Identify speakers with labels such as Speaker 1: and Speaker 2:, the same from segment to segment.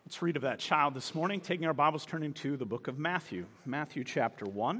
Speaker 1: Let's read of that child this morning, taking our Bibles, turning to the book of Matthew. Matthew chapter 1.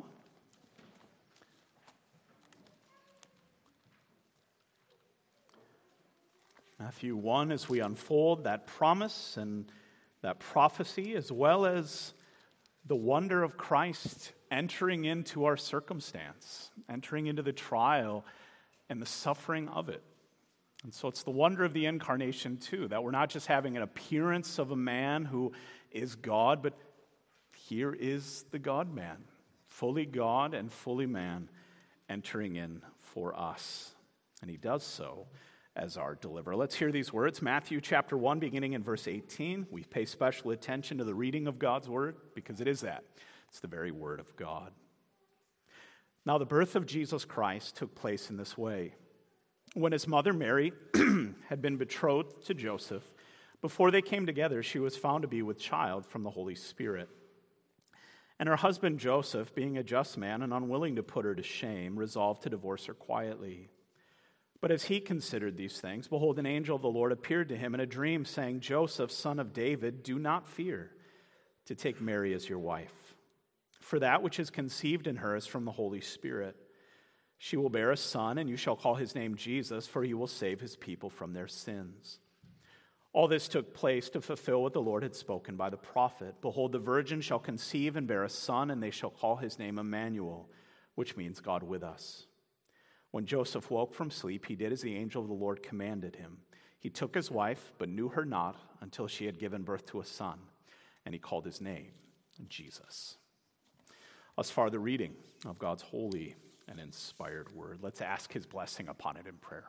Speaker 1: Matthew 1, as we unfold that promise and that prophecy, as well as the wonder of Christ entering into our circumstance, entering into the trial and the suffering of it. And so it's the wonder of the incarnation, too, that we're not just having an appearance of a man who is God, but here is the God-man, fully God and fully man, entering in for us. And he does so as our deliverer. Let's hear these words. Matthew chapter 1, beginning in verse 18. We pay special attention to the reading of God's word because it is that. It's the very word of God. Now the birth of Jesus Christ took place in this way. When his mother Mary had been betrothed to Joseph, before they came together, she was found to be with child from the Holy Spirit. And her husband Joseph, being a just man and unwilling to put her to shame, resolved to divorce her quietly. But as he considered these things, behold, an angel of the Lord appeared to him in a dream, saying, Joseph, son of David, do not fear to take Mary as your wife, for that which is conceived in her is from the Holy Spirit. She will bear a son, and you shall call his name Jesus, for he will save his people from their sins. All this took place to fulfill what the Lord had spoken by the prophet. Behold, the virgin shall conceive and bear a son, and they shall call his name Emmanuel, which means God with us. When Joseph woke from sleep, he did as the angel of the Lord commanded him. He took his wife, but knew her not until she had given birth to a son, and he called his name Jesus. Thus far, the reading of God's holy and inspired word. Let's ask his blessing upon it in prayer.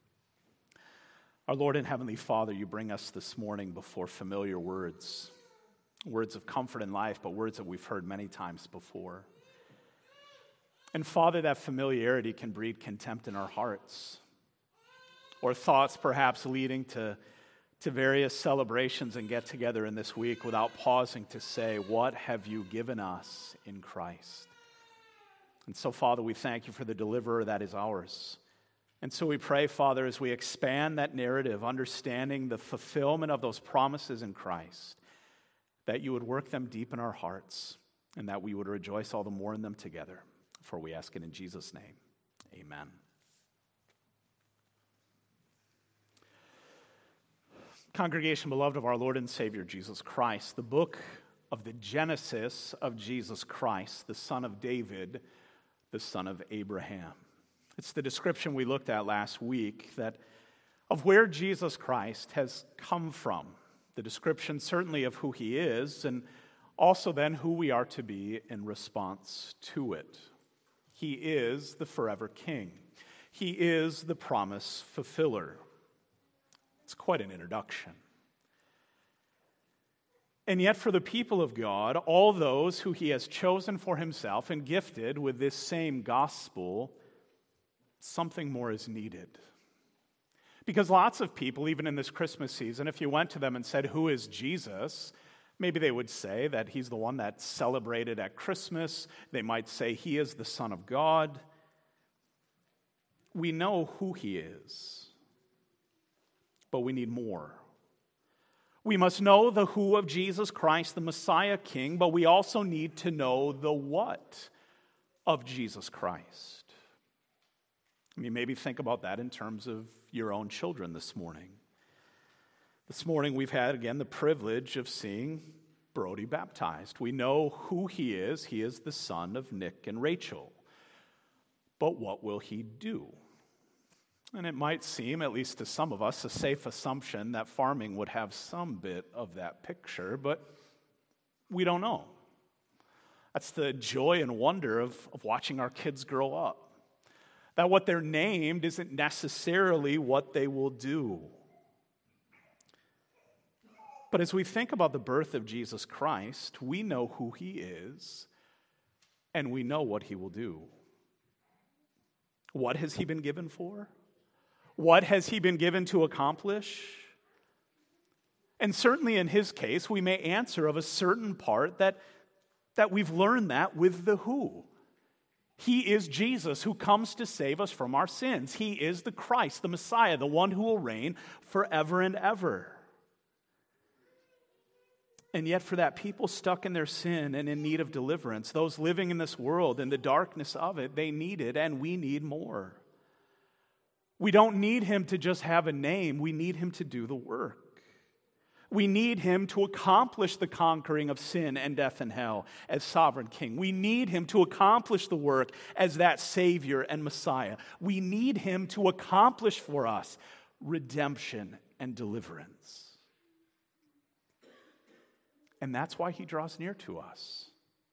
Speaker 1: Our Lord and Heavenly Father, you bring us this morning before familiar words, words of comfort and life, but words that we've heard many times before. And Father, that familiarity can breed contempt in our hearts, or thoughts perhaps leading to various celebrations and get together in this week without pausing to say, what have you given us in Christ? And so, Father, we thank you for the deliverer that is ours. And so we pray, Father, as we expand that narrative, understanding the fulfillment of those promises in Christ, that you would work them deep in our hearts and that we would rejoice all the more in them together. For we ask it in Jesus' name. Amen. Congregation, beloved of our Lord and Savior Jesus Christ, the book of the Genesis of Jesus Christ, the son of David, the son of Abraham. It's the description we looked at last week of where Jesus Christ has come from. The description certainly of who he is, and also then who we are to be in response to it. He is the forever King. He is the promise fulfiller. It's quite an introduction. And yet for the people of God, all those who he has chosen for himself and gifted with this same gospel, something more is needed. Because lots of people, even in this Christmas season, if you went to them and said, who is Jesus? Maybe they would say that he's the one that's celebrated at Christmas. They might say he is the Son of God. We know who he is, but we need more. We must know the who of Jesus Christ, the Messiah King, but we also need to know the what of Jesus Christ. I mean, maybe think about that in terms of your own children this morning. This morning we've had, again, the privilege of seeing Brody baptized. We know who he is. He is the son of Nick and Rachel. But what will he do? And it might seem, at least to some of us, a safe assumption that farming would have some bit of that picture, but we don't know. That's the joy and wonder of watching our kids grow up. That what they're named isn't necessarily what they will do. But as we think about the birth of Jesus Christ, we know who he is, and we know what he will do. What has he been given for? What has he been given to accomplish? And certainly in his case, we may answer of a certain part that we've learned that with the who. He is Jesus who comes to save us from our sins. He is the Christ, the Messiah, the one who will reign forever and ever. And yet for that people stuck in their sin and in need of deliverance, those living in this world in the darkness of it, they needed and we need more. We don't need him to just have a name. We need him to do the work. We need him to accomplish the conquering of sin and death and hell as sovereign king. We need him to accomplish the work as that Savior and Messiah. We need him to accomplish for us redemption and deliverance. And that's why he draws near to us.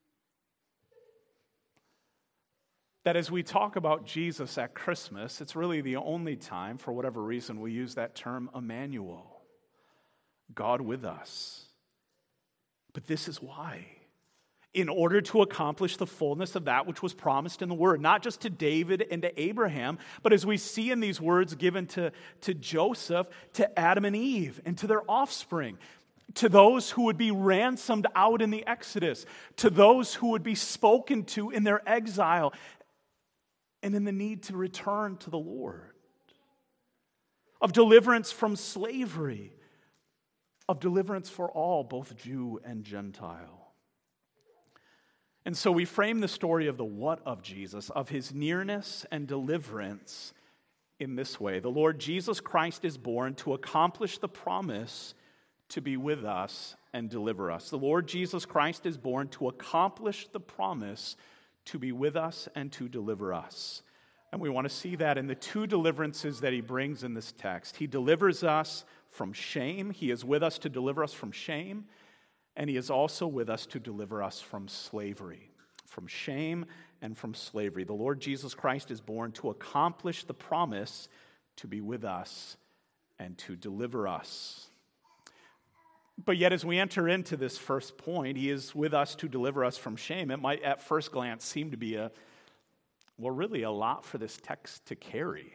Speaker 1: That as we talk about Jesus at Christmas, it's really the only time, for whatever reason, we use that term Emmanuel, God with us. But this is why. In order to accomplish the fullness of that which was promised in the Word, not just to David and to Abraham, but as we see in these words given to Joseph, to Adam and Eve, and to their offspring, to those who would be ransomed out in the Exodus, to those who would be spoken to in their exile, and in the need to return to the Lord, of deliverance from slavery, of deliverance for all, both Jew and Gentile. And so we frame the story of the what of Jesus, of his nearness and deliverance, in this way. The Lord Jesus Christ is born to accomplish the promise to be with us and deliver us. The Lord Jesus Christ is born to accomplish the promise to be with us and to deliver us. And we want to see that in the two deliverances that he brings in this text. He delivers us from shame. He is with us to deliver us from shame. And he is also with us to deliver us from slavery, from shame and from slavery. The Lord Jesus Christ is born to accomplish the promise to be with us and to deliver us. But yet, as we enter into this first point, he is with us to deliver us from shame. It might, at first glance, seem to be really a lot for this text to carry.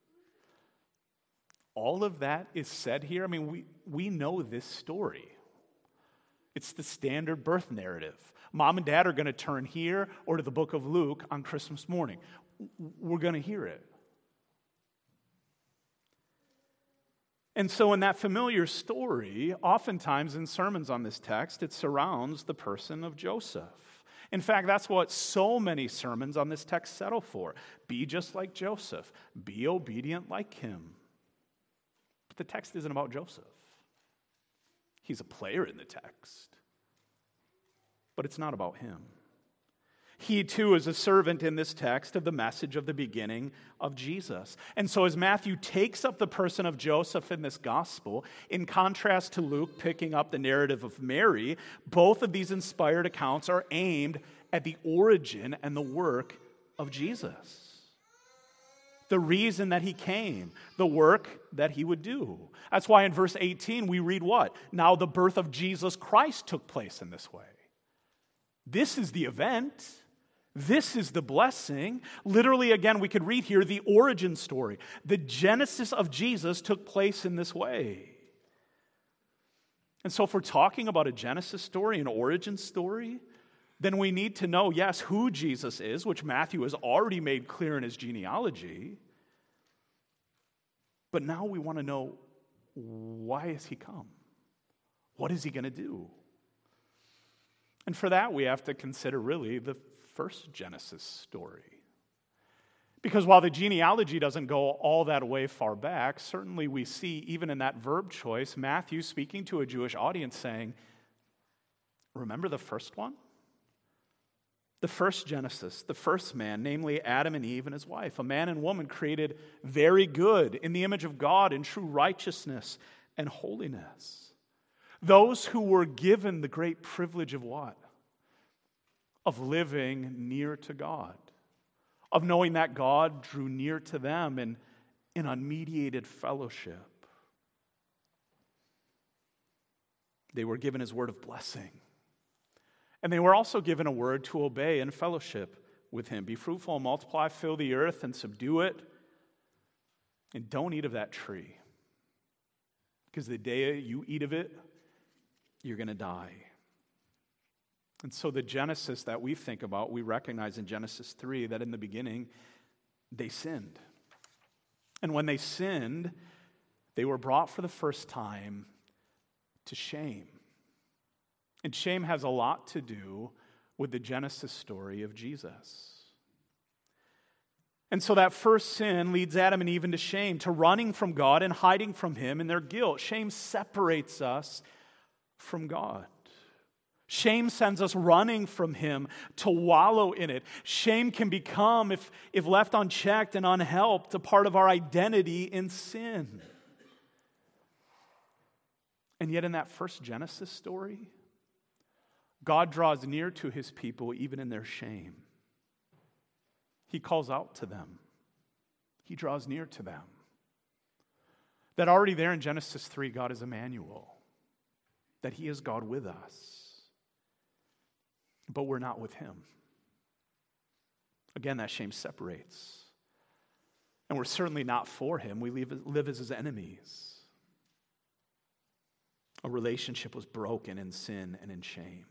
Speaker 1: All of that is said here. I mean, we know this story. It's the standard birth narrative. Mom and dad are going to turn here or to the book of Luke on Christmas morning. We're going to hear it. And so in that familiar story, oftentimes in sermons on this text, it surrounds the person of Joseph. In fact, that's what so many sermons on this text settle for. Be just like Joseph. Be obedient like him. But the text isn't about Joseph. He's a player in the text. But it's not about him. He, too, is a servant in this text of the message of the beginning of Jesus. And so as Matthew takes up the person of Joseph in this gospel, in contrast to Luke picking up the narrative of Mary, both of these inspired accounts are aimed at the origin and the work of Jesus. The reason that he came, the work that he would do. That's why in verse 18 we read what? Now the birth of Jesus Christ took place in this way. This is the event. This is the blessing. Literally, again, we could read here the origin story. The genesis of Jesus took place in this way. And so if we're talking about a Genesis story, an origin story, then we need to know, yes, who Jesus is, which Matthew has already made clear in his genealogy. But now we want to know, why has he come? What is he going to do? And for that, we have to consider really the first Genesis story. Because while the genealogy doesn't go all that way far back, certainly we see, even in that verb choice, Matthew speaking to a Jewish audience saying, remember the first one? The first Genesis, the first man, namely Adam and Eve and his wife, a man and woman created very good in the image of God in true righteousness and holiness. Those who were given the great privilege of what? Of living near to God, of knowing that God drew near to them in unmediated fellowship. They were given his word of blessing. And they were also given a word to obey and fellowship with him. Be fruitful and multiply, fill the earth and subdue it. And don't eat of that tree. Because the day you eat of it, you're going to die. And so the Genesis that we think about, we recognize in Genesis 3 that in the beginning, they sinned. And when they sinned, they were brought for the first time to shame. And shame has a lot to do with the Genesis story of Jesus. And so that first sin leads Adam and Eve into shame, to running from God and hiding from Him in their guilt. Shame separates us from God. Shame sends us running from Him to wallow in it. Shame can become, if left unchecked and unhelped, a part of our identity in sin. And yet in that first Genesis story, God draws near to His people even in their shame. He calls out to them. He draws near to them. That already there in Genesis 3, God is Emmanuel. That He is God with us. But we're not with Him. Again, that shame separates. And we're certainly not for Him. We live as His enemies. A relationship was broken in sin and in shame.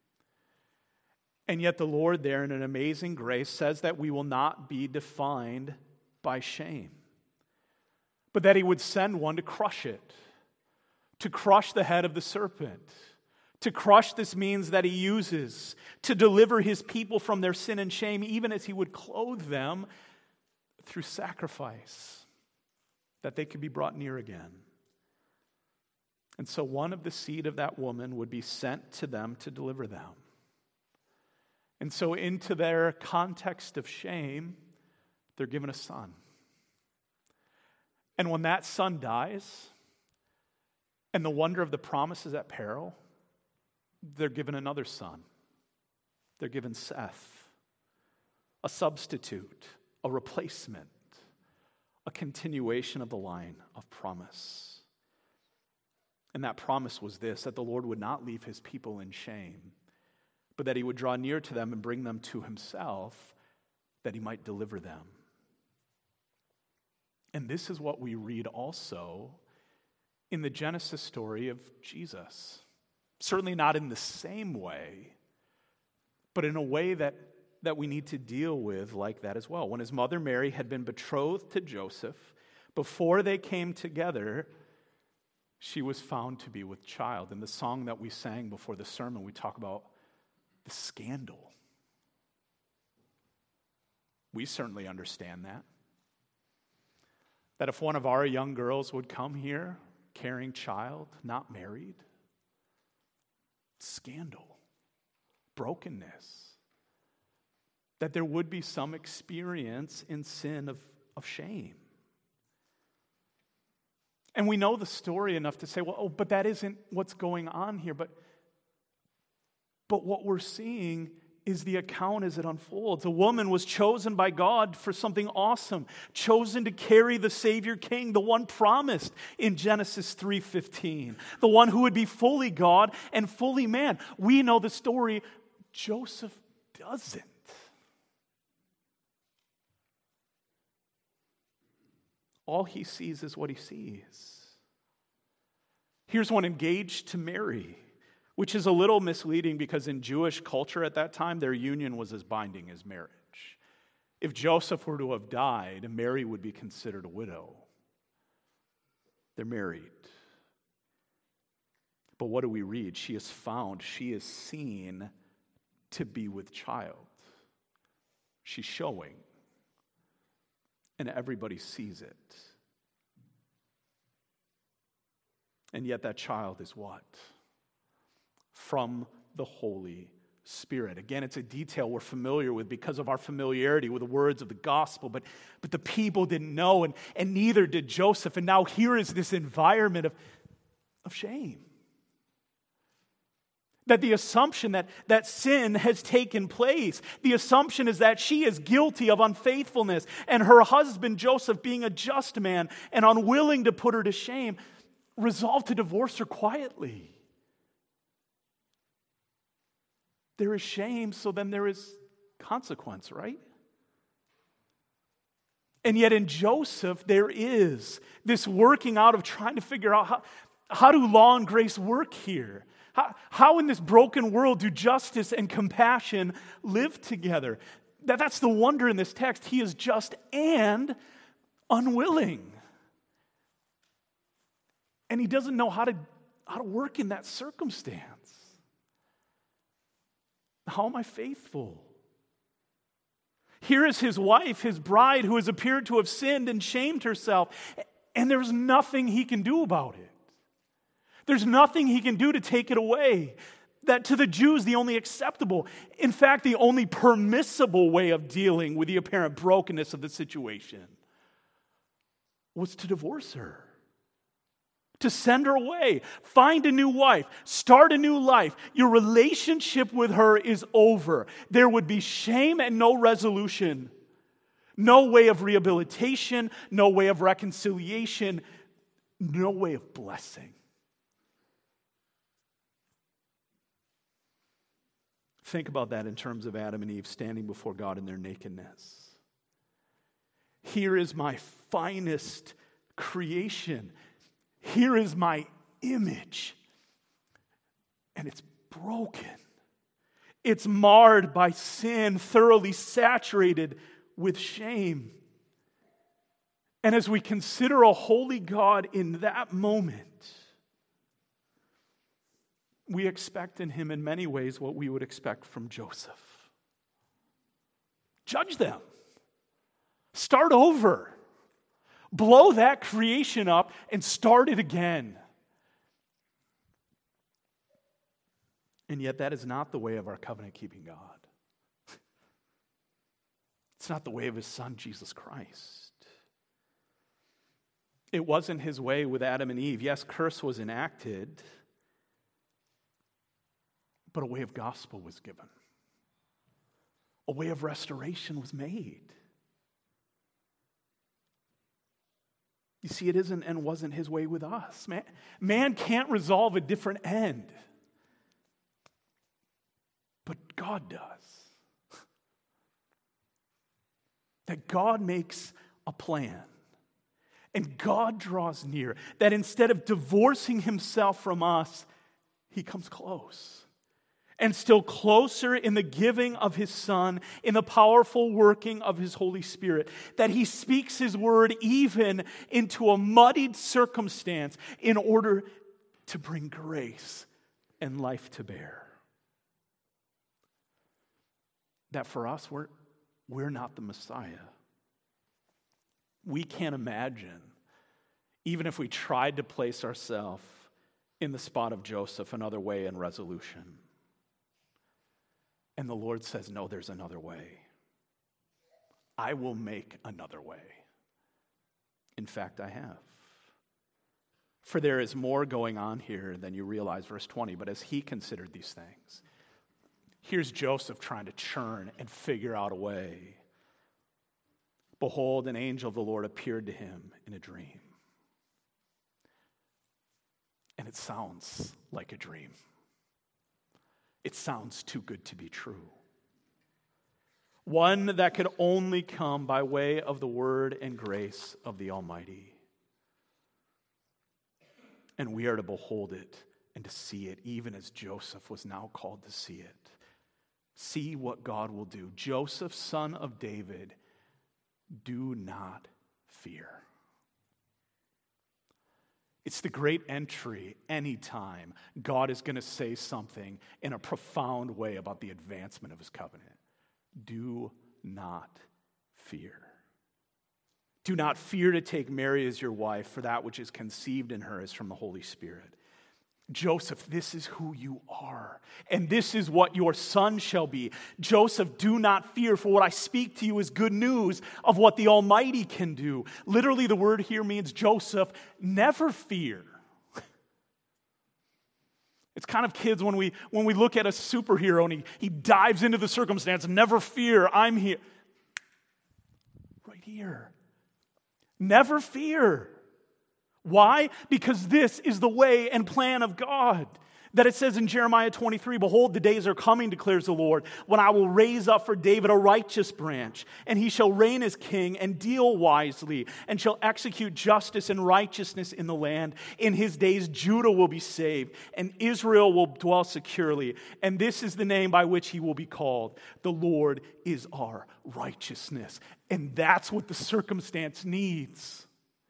Speaker 1: And yet the Lord there in an amazing grace says that we will not be defined by shame, but that He would send one to crush it, to crush the head of the serpent. To crush this means that He uses to deliver His people from their sin and shame, even as He would clothe them through sacrifice, that they could be brought near again. And so one of the seed of that woman would be sent to them to deliver them. And so into their context of shame, they're given a son. And when that son dies, and the wonder of the promise is at peril, they're given another son. They're given Seth, a substitute, a replacement, a continuation of the line of promise. And that promise was this, that the Lord would not leave His people in shame, but that He would draw near to them and bring them to Himself, that He might deliver them. And this is what we read also in the Genesis story of Jesus. Certainly not in the same way, but in a way that we need to deal with like that as well. When His mother Mary had been betrothed to Joseph, before they came together, she was found to be with child. In the song that we sang before the sermon, we talk about the scandal. We certainly understand that. That if one of our young girls would come here carrying child, not married, scandal, brokenness, that there would be some experience in sin of shame. And we know the story enough to say, well, but that isn't what's going on here. But what we're seeing is the account as it unfolds. A woman was chosen by God for something awesome, chosen to carry the Savior King, the one promised in Genesis 3:15, the one who would be fully God and fully man. We know the story. Joseph doesn't. All he sees is what he sees. Here's one engaged to Mary, which is a little misleading because in Jewish culture at that time, their union was as binding as marriage. If Joseph were to have died, Mary would be considered a widow. They're married. But what do we read? She is found, she is seen to be with child. She's showing. And everybody sees it. And yet that child is what? From the Holy Spirit. Again, it's a detail we're familiar with because of our familiarity with the words of the gospel, but the people didn't know, and neither did Joseph. And now here is this environment of shame. That the assumption that sin has taken place, the assumption is that she is guilty of unfaithfulness, and her husband Joseph, being a just man and unwilling to put her to shame, resolved to divorce her quietly. There is shame, so then there is consequence, right? And yet in Joseph, there is this working out of trying to figure out how do law and grace work here? How in this broken world do justice and compassion live together? That's the wonder in this text. He is just and unwilling. And he doesn't know how to work in that circumstance. How am I faithful? Here is his wife, his bride, who has appeared to have sinned and shamed herself, and there's nothing he can do about it. There's nothing he can do to take it away. That to the Jews, the only acceptable, in fact, the only permissible way of dealing with the apparent brokenness of the situation was to divorce her, to send her away, find a new wife, start a new life. Your relationship with her is over. There would be shame and no resolution, no way of rehabilitation, no way of reconciliation, no way of blessing. Think about that in terms of Adam and Eve standing before God in their nakedness. Here is my finest creation. Here is my image. And it's broken. It's marred by sin, thoroughly saturated with shame. And as we consider a holy God in that moment, we expect in him in many ways what we would expect from Joseph. Judge them. Start over. Blow that creation up and start it again. And yet that is not the way of our covenant-keeping God. It's not the way of his Son, Jesus Christ. It wasn't his way with Adam and Eve. Yes, curse was enacted, but a way of gospel was given. A way of restoration was made. You see, it isn't and wasn't his way with us. Man can't resolve a different end. But God does. That God makes a plan. And God draws near. That instead of divorcing himself from us, he comes close. And still closer in the giving of his Son, in the powerful working of his Holy Spirit, that he speaks his word even into a muddied circumstance in order to bring grace and life to bear. That for us, we're not the Messiah. We can't imagine, even if we tried to place ourselves in the spot of Joseph, another way in resolution. And the Lord says, no, there's another way. I will make another way. In fact, I have. For there is more going on here than you realize, verse 20. But as he considered these things, here's Joseph trying to churn and figure out a way. Behold, an angel of the Lord appeared to him in a dream. And it sounds like a dream. It sounds too good to be true. One that could only come by way of the word and grace of the Almighty. And we are to behold it and to see it, even as Joseph was now called to see it. See what God will do. Joseph, son of David, do not fear. It's the great entry anytime God is going to say something in a profound way about the advancement of his covenant. Do not fear. Do not fear to take Mary as your wife, for that which is conceived in her is from the Holy Spirit. Joseph, this is who you are, and this is what your son shall be. Joseph, do not fear, for what I speak to you is good news of what the Almighty can do. Literally, the word here means, Joseph, never fear. It's kind of kids when we look at a superhero and he dives into the circumstance, never fear, I'm here. Right here. Never fear. Why? Because this is the way and plan of God. That it says in Jeremiah 23, behold, the days are coming, declares the Lord, when I will raise up for David a righteous branch, and he shall reign as king and deal wisely, and shall execute justice and righteousness in the land. In his days Judah will be saved, and Israel will dwell securely. And this is the name by which he will be called. The Lord is our righteousness. And that's what the circumstance needs.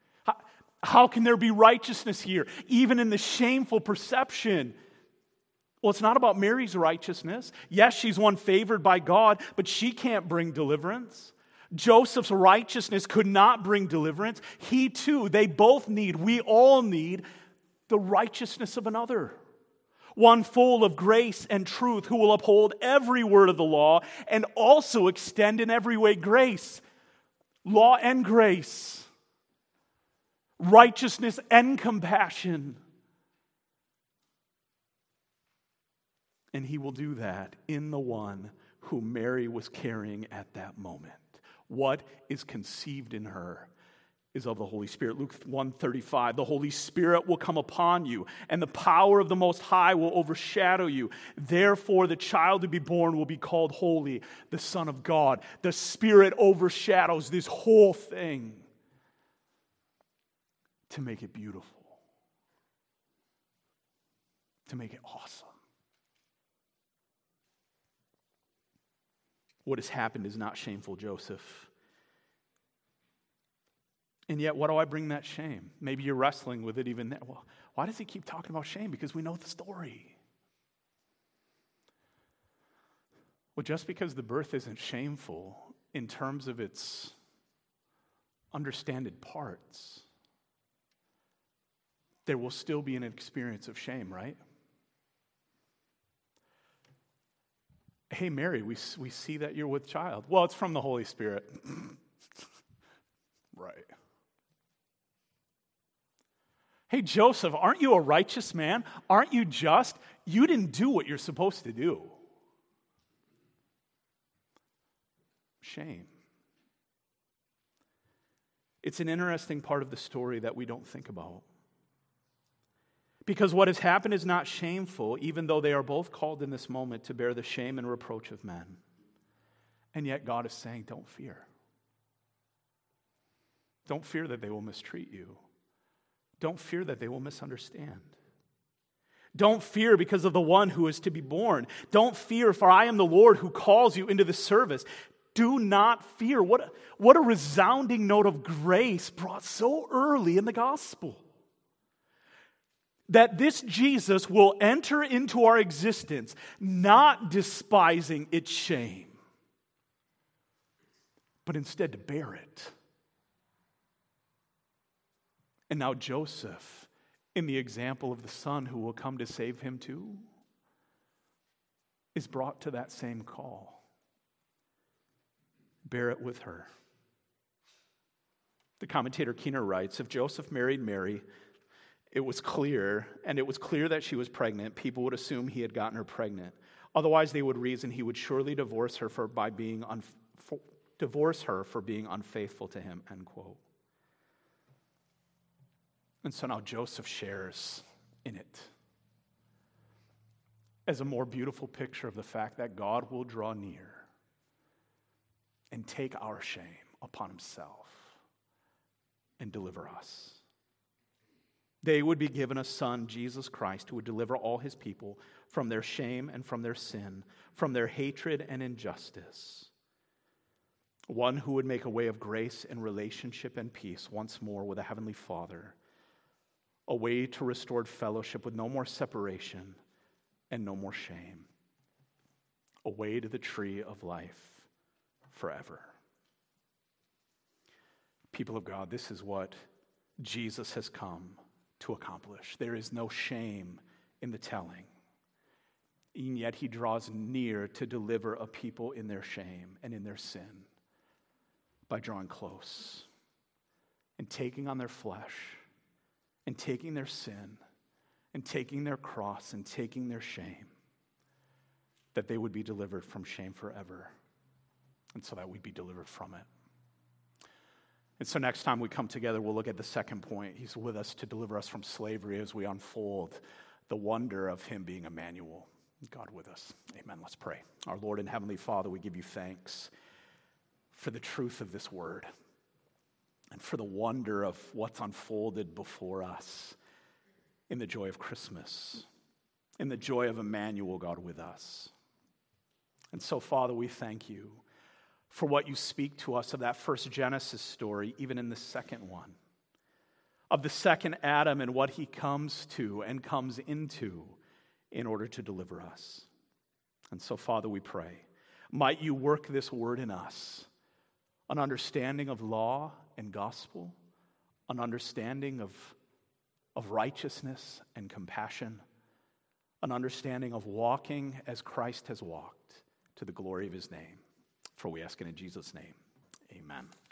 Speaker 1: How can there be righteousness here, even in the shameful perception Well, it's not about Mary's righteousness. Yes, she's one favored by God, but she can't bring deliverance. Joseph's righteousness could not bring deliverance. He too, we all need the righteousness of another. One full of grace and truth, who will uphold every word of the law and also extend in every way grace. Law and grace. Righteousness and compassion. And he will do that in the one whom Mary was carrying at that moment. What is conceived in her is of the Holy Spirit. Luke 1:35, the Holy Spirit will come upon you, and the power of the Most High will overshadow you. Therefore, the child to be born will be called Holy, the Son of God. The Spirit overshadows this whole thing to make it beautiful, to make it awesome. What has happened is not shameful, Joseph. And yet, what do I bring that shame? Maybe you're wrestling with it even there. Well, why does he keep talking about shame? Because we know the story. Well, just because the birth isn't shameful in terms of its understanded parts, there will still be an experience of shame, right? Hey, Mary, we see that you're with child. Well, it's from the Holy Spirit. Right. Hey, Joseph, aren't you a righteous man? Aren't you just? You didn't do what you're supposed to do. Shame. It's an interesting part of the story that we don't think about. Because what has happened is not shameful, even though they are both called in this moment to bear the shame and reproach of men. And yet God is saying, don't fear. Don't fear that they will mistreat you. Don't fear that they will misunderstand. Don't fear because of the one who is to be born. Don't fear, for I am the Lord who calls you into the service. Do not fear. What a resounding note of grace brought so early in the gospel. That this Jesus will enter into our existence, not despising its shame, but instead to bear it. And now Joseph, in the example of the son who will come to save him too, is brought to that same call. Bear it with her. The commentator Keener writes, if Joseph married Mary, it was clear that she was pregnant, people would assume he had gotten her pregnant. Otherwise, they would reason he would surely divorce her for being unfaithful to him, end quote. And so now Joseph shares in it as a more beautiful picture of the fact that God will draw near and take our shame upon himself and deliver us. They would be given a son, Jesus Christ, who would deliver all his people from their shame and from their sin, from their hatred and injustice. One who would make a way of grace and relationship and peace once more with a heavenly Father. A way to restored fellowship with no more separation and no more shame. A way to the tree of life forever. People of God, this is what Jesus has come to accomplish. There is no shame in the telling. And yet he draws near to deliver a people in their shame and in their sin by drawing close and taking on their flesh and taking their sin and taking their cross and taking their shame, that they would be delivered from shame forever, and so that we'd be delivered from it. And so next time we come together, we'll look at the second point. He's with us to deliver us from slavery as we unfold the wonder of him being Emmanuel, God with us. Amen. Let's pray. Our Lord and Heavenly Father, we give you thanks for the truth of this word and for the wonder of what's unfolded before us in the joy of Christmas, in the joy of Emmanuel, God with us. And so, Father, we thank you for what you speak to us of that first Genesis story, even in the second one, of the second Adam and what he comes to and comes into in order to deliver us. And so, Father, we pray, might you work this word in us, an understanding of law and gospel, an understanding of righteousness and compassion, an understanding of walking as Christ has walked, to the glory of his name. For we ask it in Jesus' name. Amen.